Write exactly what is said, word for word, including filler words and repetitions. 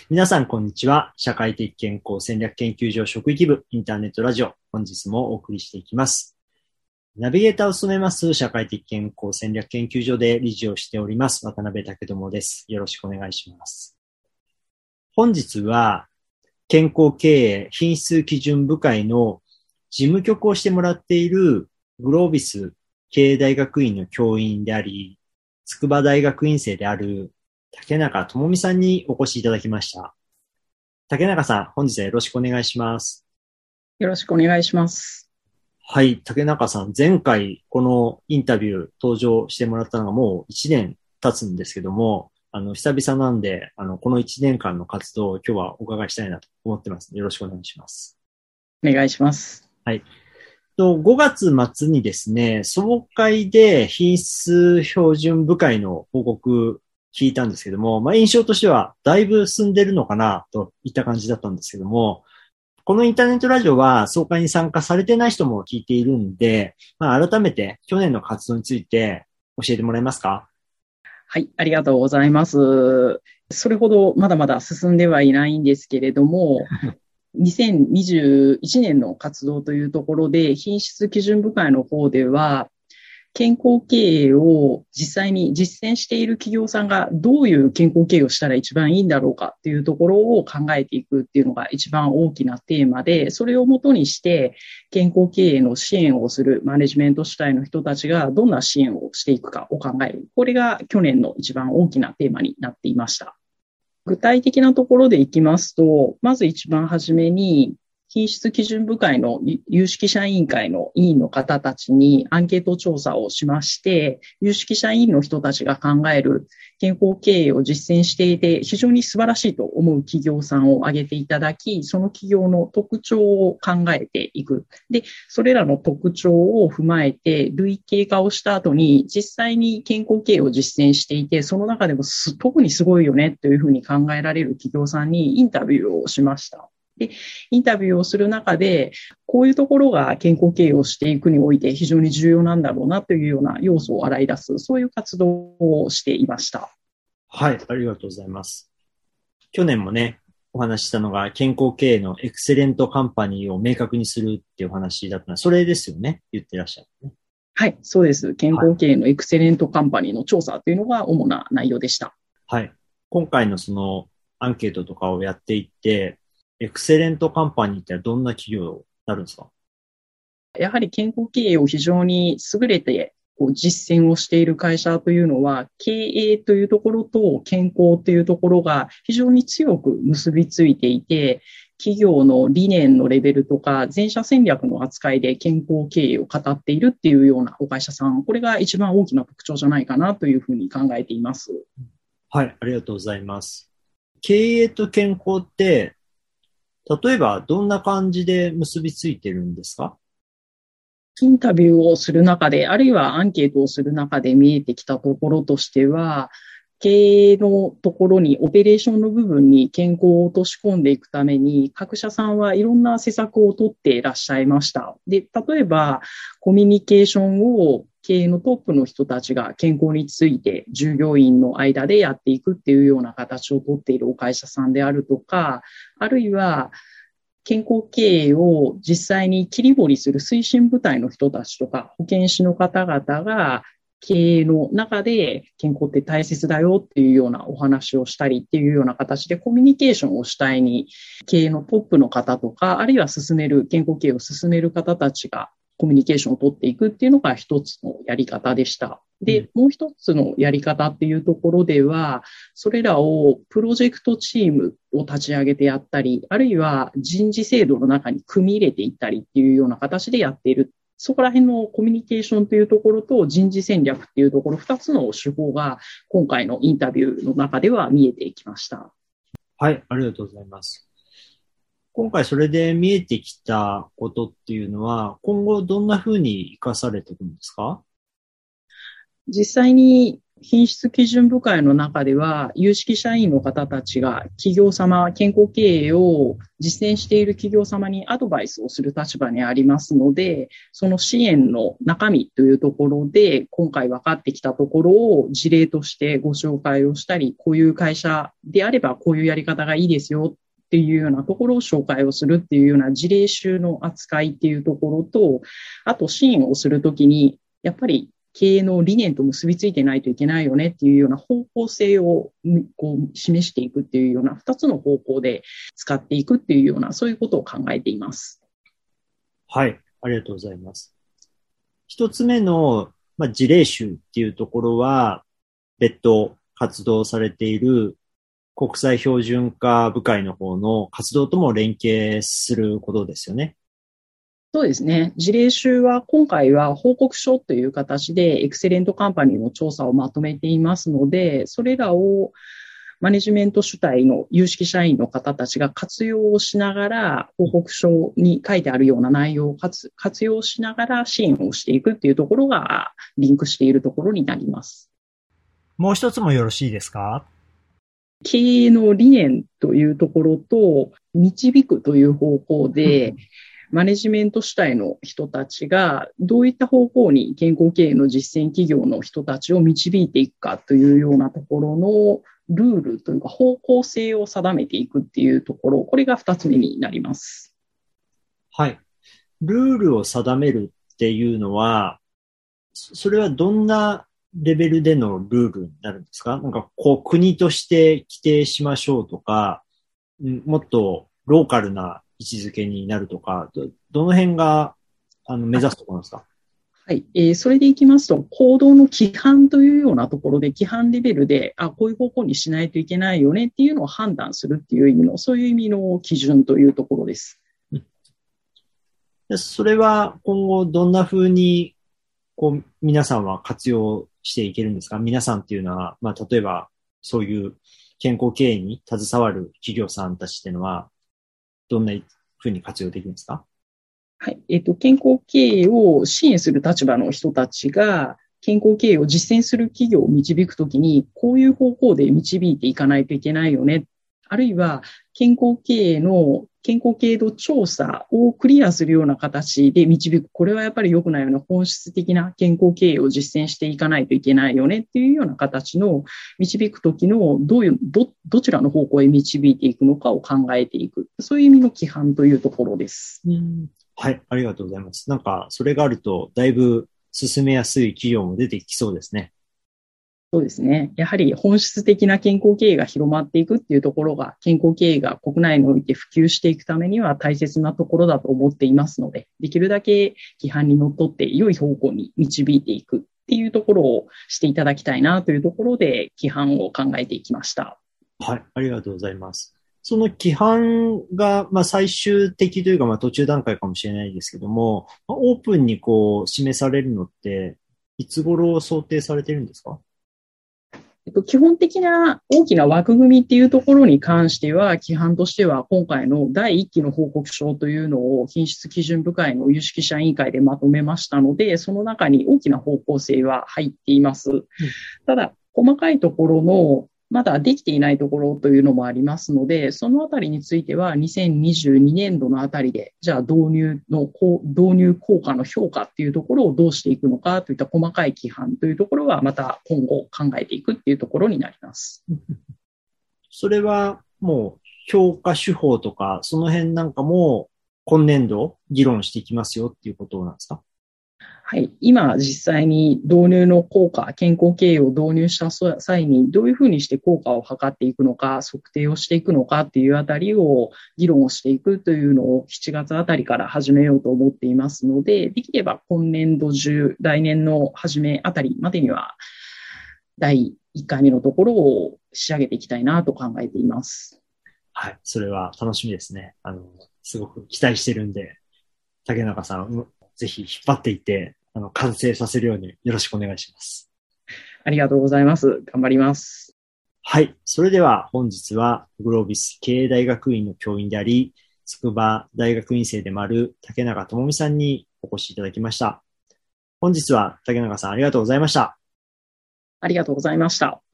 皆さん、こんにちは。社会的健康戦略研究所職域部インターネットラジオ、本日もお送りしていきます。ナビゲーターを務めます社会的健康戦略研究所で理事をしております、渡辺武智です。よろしくお願いします。本日は、健康経営品質基準部会の事務局をしてもらっているグロービス経営大学院の教員であり、筑波大学院生である竹中智美さんにお越しいただきました。竹中さん、本日はよろしくお願いします。 よろしくお願いします。 はい、竹中さん、前回このインタビュー登場してもらったのがもういちねん経つんですけども、あの、久々なんで、あの、このいちねんかんの活動を今日はお伺いしたいなと思ってます。よろしくお願いします。 お願いします。 はい。とごがつ末にですね、総会で品質標準部会の報告聞いたんですけども、まあ、印象としてはだいぶ進んでるのかなといった感じだったんですけども、このインターネットラジオは総会に参加されてない人も聞いているんで、まあ、改めて去年の活動について教えてもらえますか？ はい、ありがとうございます。それほどまだまだ進んではいないんですけれども、にせんにじゅういちねんの活動というところで、品質基準部会の方では、健康経営を実際に実践している企業さんがどういう健康経営をしたら一番いいんだろうかっていうところを考えていくっていうのが一番大きなテーマで、それをもとにして健康経営の支援をするマネジメント主体の人たちがどんな支援をしていくかを考える。これが去年の一番大きなテーマになっていました。具体的なところでいきますと、まず一番初めに、品質基準部会の有識者委員会の委員の方たちにアンケート調査をしまして、有識者委員の人たちが考える健康経営を実践していて非常に素晴らしいと思う企業さんを挙げていただき、その企業の特徴を考えていく。で、それらの特徴を踏まえて類型化をした後に実際に健康経営を実践していて、その中でも特にすごいよねというふうに考えられる企業さんにインタビューをしました。で、インタビューをする中で、こういうところが健康経営をしていくにおいて非常に重要なんだろうなというような要素を洗い出す、そういう活動をしていました。 はい、ありがとうございます。去年もね、お話ししたのが健康経営のエクセレントカンパニーを明確にするっていうお話だったのは、それですよね、言ってらっしゃる、ね。 はい、そうです。健はい。 康経営のエクセレントカンパニーの調査というのが主な内容でした。 はい。今回のそのアンケートとかをやっていって、エクセレントカンパニーってどんな企業になるんですか？ やはり健康経営を非常に優れてこう実践をしている会社というのは、経営というところと健康というところが非常に強く結びついていて、企業の理念のレベルとか全社戦略の扱いで健康経営を語っているっていうようなお会社さん、これが一番大きな特徴じゃないかなというふうに考えています。 はい、ありがとうございます。経営と健康って、例えばどんな感じで結びついてるんですか？ インタビューをする中で、あるいはアンケートをする中で見えてきたところとしては、経営のところに、オペレーションの部分に健康を落とし込んでいくために、各社さんはいろんな施策を取っていらっしゃいました。で、例えば、コミュニケーションを経営のトップの人たちが健康について従業員の間でやっていくっていうような形をとっているお会社さんであるとか、あるいは、健康経営を実際に切り盛りする推進部隊の人たちとか、保健師の方々が経営の中で健康って大切だよっていうようなお話をしたりっていうような形でコミュニケーションを主体に経営のトップの方とか、あるいは進める、健康経営を進める方たちがコミュニケーションを取っていくっていうのが一つのやり方でした。で、もう一つのやり方っていうところでは、それらをプロジェクトチームを立ち上げてやったり、あるいは人事制度の中に組み入れていったりっていうような形でやっている。そこら辺のコミュニケーションというところと人事戦略っていうところ、二つの手法が今回のインタビューの中では見えてきました。 はい、ありがとうございます。今回それで見えてきたことっていうのは、今後どんな風に活かされていくんですか？ 実際に品質基準部会の中では、有識社員の方たちが企業様、健康経営を実践している企業様にアドバイスをする立場にありますので、その支援の中身というところで、今回分かってきたところを事例としてご紹介をしたり、こういう会社であればこういうやり方がいいですよっていうようなところを紹介をするっていうような事例集の扱いっていうところと、あと支援をするときに、やっぱり経営の理念と結びついてないといけないよねっていうような方向性をこう示していくっていうような二つの方向で使っていくっていうような、そういうことを考えています。 はい、ありがとうございます。一つ目の、まあ、事例集っていうところは、別途活動されている国際標準化部会の方の活動とも連携することですよね。 そうですね。事例集は今回は報告書という形でエクセレントカンパニーの調査をまとめていますので、それらをマネジメント主体の有識社員の方たちが活用をしながら、報告書に書いてあるような内容を活活用しながら支援をしていくっていうところがリンクしているところになります。 もう一つもよろしいですか？ 経営の理念というところと導くという方向で、マネジメント主体の人たちがどういった方向に健康経営の実践企業の人たちを導いていくかというようなところのルールというか方向性を定めていくっていうところ、これが二つ目になります。 はい。ルールを定めるっていうのは、それはどんなレベルでのルールになるんですか？なんかこう国として規定しましょうとか、もっとローカルな位置づけになるとか、ど、どの辺があの目指すところなんですか？ はい、えー。それでいきますと、行動の規範というようなところで、規範レベルで、あ、こういう方向にしないといけないよねっていうのを判断するっていう意味の、そういう意味の基準というところです。 でそれは今後どんな風にこう皆さんは活用していけるんですか？皆さんっていうのは、まあ例えばそういう健康経営に携わる企業さんたちっていうのは、どんな風に活用できるんですか？ はい。えっと、健康経営を支援する立場の人たちが、健康経営を実践する企業を導くときに、こういう方向で導いていかないといけないよね。あるいは、健康経営の健康経営度調査をクリアするような形で導く。これはやっぱり良くないような本質的な健康経営を実践していかないといけないよねっていうような形の導くときのどういう、ど、どちらの方向へ導いていくのかを考えていく。そういう意味の規範というところです。 うんはい、ありがとうございます。なんか、それがあると、だいぶ進めやすい企業も出てきそうですね。 そうですね。やはり本質的な健康経営が広まっていくっていうところが、健康経営が国内において普及していくためには大切なところだと思っていますので、できるだけ規範にのっとって良い方向に導いていくっていうところをしていただきたいなというところで、規範を考えていきました。 はい、ありがとうございます。その規範が、まあ、最終的というか、まあ、途中段階かもしれないですけども、オープンにこう、示されるのって、いつ頃想定されてるんですか？ えっと、基本的な大きな枠組みっていうところに関しては、規範としては今回のだいいっきの報告書というのを品質基準部会の有識者委員会でまとめましたので、その中に大きな方向性は入っています。うん、ただ、細かいところのまだできていないところというのもありますので、そのあたりについてはにせんにじゅうにねんどのあたりで、じゃあ導入の、導入効果の評価っていうところをどうしていくのかといった細かい規範というところはまた今後考えていくっていうところになります。 それはもう評価手法とか、その辺なんかも今年度議論していきますよっていうことなんですか？ はい。今、実際に導入の効果、健康経営を導入した際に、どういうふうにして効果を測っていくのか、測定をしていくのかっていうあたりを議論をしていくというのをしちがつあたりから始めようと思っていますので、できれば今年度中、来年の初めあたりまでには、だいいっかいめのところを仕上げていきたいなと考えています。 はい。それは楽しみですね。あの、すごく期待してるんで、竹中さん、ぜひ引っ張っていって、あの、完成させるようによろしくお願いします。 ありがとうございます。頑張ります。 はい。それでは本日はグロービス経営大学院の教員であり、筑波大学院生でもある竹中智美さんにお越しいただきました。本日は竹中さんありがとうございました。 ありがとうございました。